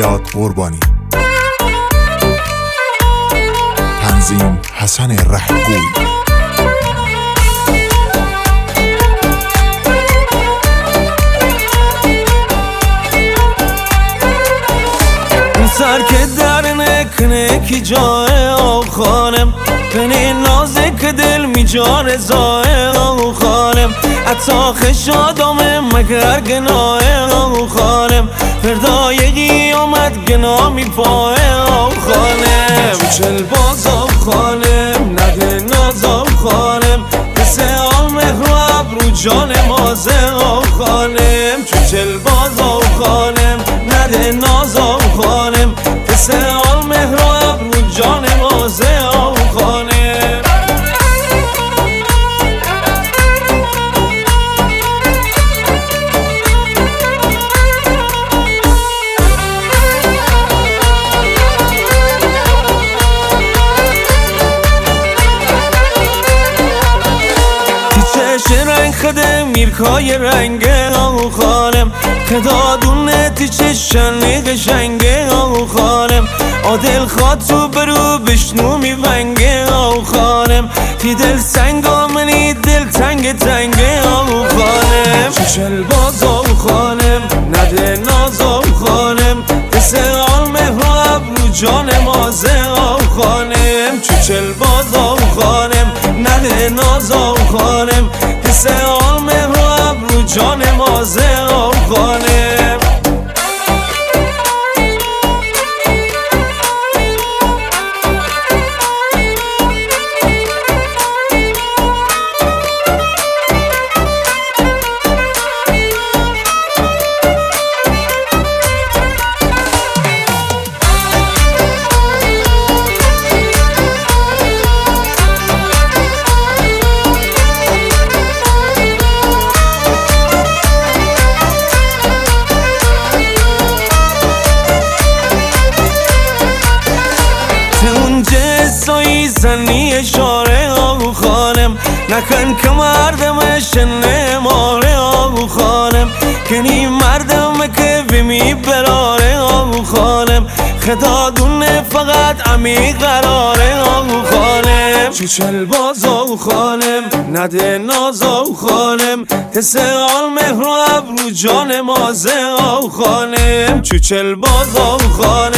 میلاد قربانی. تنظیم حسن رهگوی. سر که در نکنه جای آو خانم بنی نازک دل می جا رضای آو خانم اتاق شادامه مگر گناه آو خانم فردای قیامت گناه می پای آو خانم چل باز آو خانم نده ناز آو خانم قصه آل مهر و ابرو جان مازه آو خانم چل باز آو خانم نده ناز آو خانم قصه آل مهر و ابرو جان مازه آو خانم رنگ خده میرکای رنگه آو خانم خدادونه تی چشنی قشنگه آو خانم آدل خواد تو برو بشنو میونگه آو خانم تی دل سنگا منی دل تنگ تنگه آو خانم چشل باز آو خانم نده ناز آو خانم قصه آل مهر و ابرو جان مازه آو خانم چشل باز آو خانم نده ناز آو خانم قصه آل مهر و ابرو جان مازه آو خانم سایی زنی اشاره آو خانم نکن که مردمش نماره آو خانم کنی مردم که بمی براره آو خانم خدادونه فقط امی قراره آو خانم چل باز آو خانم نده ناز آو خانم حسه آل مهر و ابرو جان مازه آو خانم چل باز آو خانم